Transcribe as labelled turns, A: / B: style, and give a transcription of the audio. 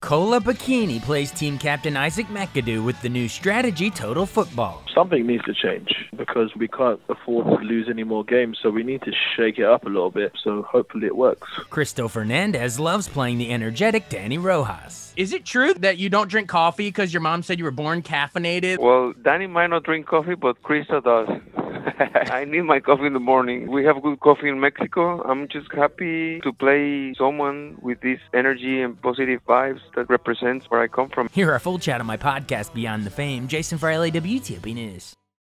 A: Nicola Bikini plays team captain Isaac McAdoo with the new strategy Total Football.
B: Something needs to change because we can't afford to lose any more games, so we need to shake it up a little bit, so hopefully it works.
A: Cristo Fernandez loves playing the energetic Danny Rojas. Is it true that you don't drink coffee because your mom said you were born caffeinated?
C: Well, Danny might not drink coffee, but Cristo does. I need my coffee in the morning. We have good coffee in Mexico. I'm just happy to play someone with this energy and positive vibes that represents where I come from.
A: Hear our full chat on my podcast, Beyond the Fame. Jason for LAWTOP News.